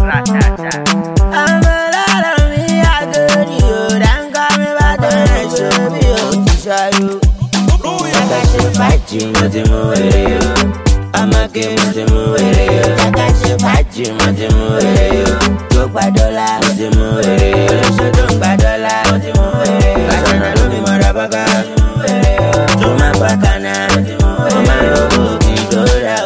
ratata. I'm a lot of me, I go to you. Don't call me back to the show. Be able to show you. I should fight you, but I'm away. I'm a game, but I'm away. I should fight you, but I'm away. Talk by dollar, but I'm away. So don't buy dollar, but I'm away. I can't do me more about that. To my bacana, oh my logo, dollar.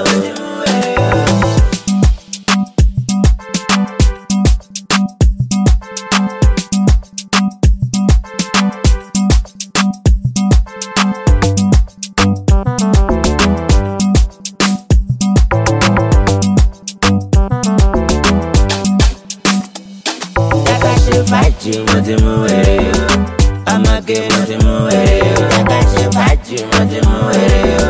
Fight you, but I'm away. I'm a game, but I'm away. I can't fight you, but I'm away.